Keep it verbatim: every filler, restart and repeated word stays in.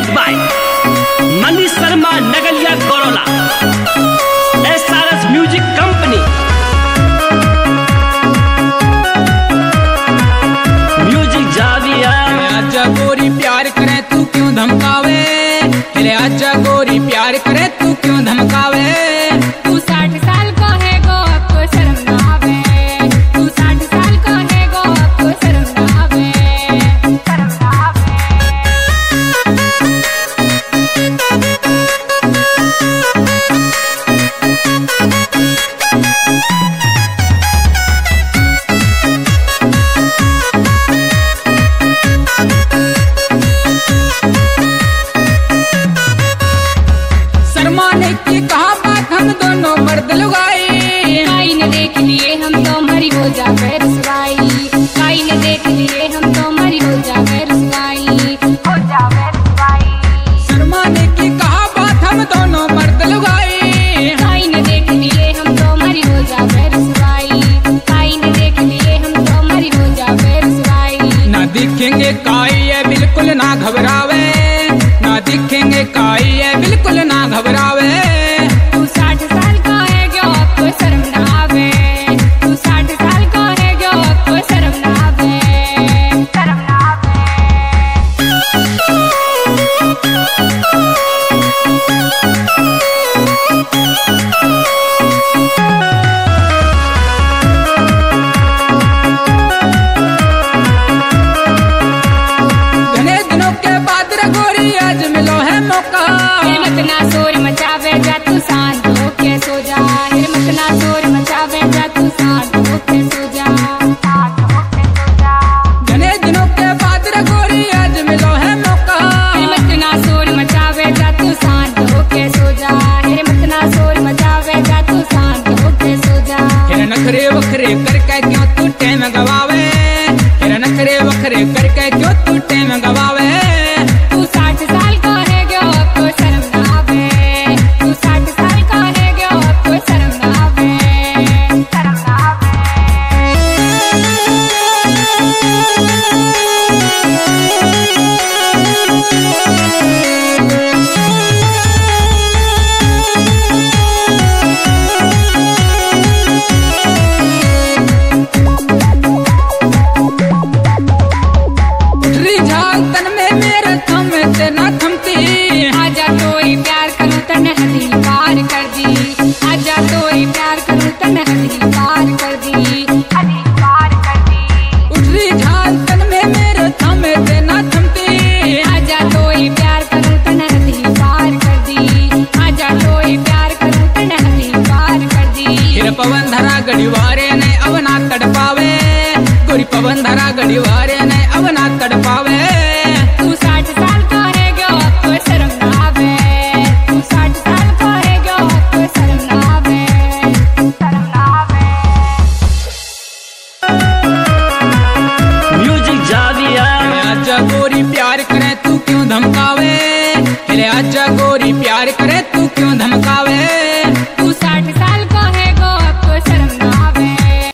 Music by Manish Sharma Nagliya Gaurla, S R S music company. Music जाविया आजा गोरी प्यार करे तू क्यों धमकावे, अरे आजा गोरी प्यार करे तू क्यों धमकावे। तू साठ साल का है गो आपको शर्म ना आवे, तू साठ साल का है गो आपको शर्म ना आवे, शर्म ना आवे। शर्माने की कहा बात हम दोनों मर्द लुगाई, काई ने देख लिए हम तो मरी हो जाकर रसवाई, काई ने देख लिए हम तो मरी हो जाकर रसवाई, हो जाकर रसवाई। शर्माने की कहा बात हम दोनों मर्द लुगाई, काई ने देख लिए हम तो मरी हो जाकर रसवाई, काई ने देख लिए हम तो मरी हो जाकर रसवाई। ना दिखेंगे काई है बिल्कुल ना घबरावे, ना दिखेंगे काई है बिल्कुल ना घबरावे। तू साठ साल का है जो आपको शर्म ना आवे, तू साठ साल का है जो आपको शर्म ना आवे, शर्म ना आवे। घने दिनों के बाद रे गोरी आज मिलो है मौका, हिम्मत ना शोर मचावे जा तू शांत होके सो जा, हिम्मत ना शोर मचावे जा तू शांत होके सो जा, शांत होके सो जा। घने दिनों के बाद रे गोरी आज मिलो है मौका, हिम्मत ना शोर मचावे जा तू शांत होके सो जा, हिम्मत ना शोर मचावे जा तू शांत होके सो जा। फिर नखरे वखरे करके क्यों तू टाइम गवावे, फिर नखरे वखरे करके क्यों तू टाइम गवावे। तू साठ साल का है जो आपको शर्म ना आवे, तू साठ साल का है जो आपको शर्म ना आवे, शर्म ना आवे। उठरी झाल तन में मेरे थम से ना थमती, आजा तोरी प्यार करूं तने हदी पार कर दी, आजा तोरी प्यार करूं तने हदी पार कर दी, हदी पार कर दी। उठरी झाल तन में मेरे थम से ना थमती, आजा तोरी प्यार करूं तने हदी पार कर दी, आजा तोरी प्यार करूं तने हदी पार कर दी। फिर पवन धरा गड़ीवारे ने अब ना तड़पावे, गोरी पवन धरा गड़ीवारे ने अब ना तड़पावे। तू साठ साल का है जो आपको शर्म ना आवे, तू साठ साल का है जो आपको शर्म ना आवे, शर्म ना आवे। म्यूजिक जाविया आजा गोरी प्यार करे तू क्यों धमकावे, अरे आजा गोरी प्यार करे तू क्यों धमकावे।